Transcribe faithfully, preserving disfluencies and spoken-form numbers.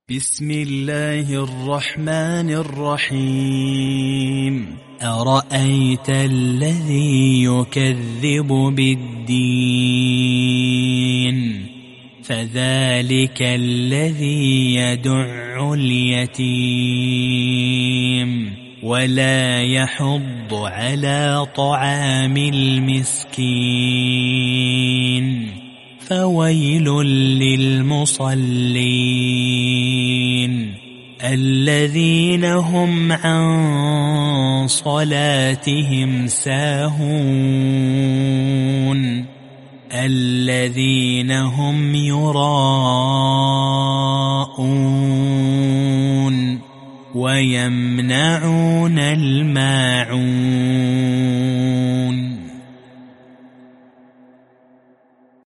بسم الله الرحمن الرحيم. أرأيت الذي يكذب بالدين فذلك الذي يدع اليتيم ولا يحض على طعام المسكين فويل للمصلين الذين هم عن صلاتهم ساهون الذين هم يراءون ويمنعون الماعون.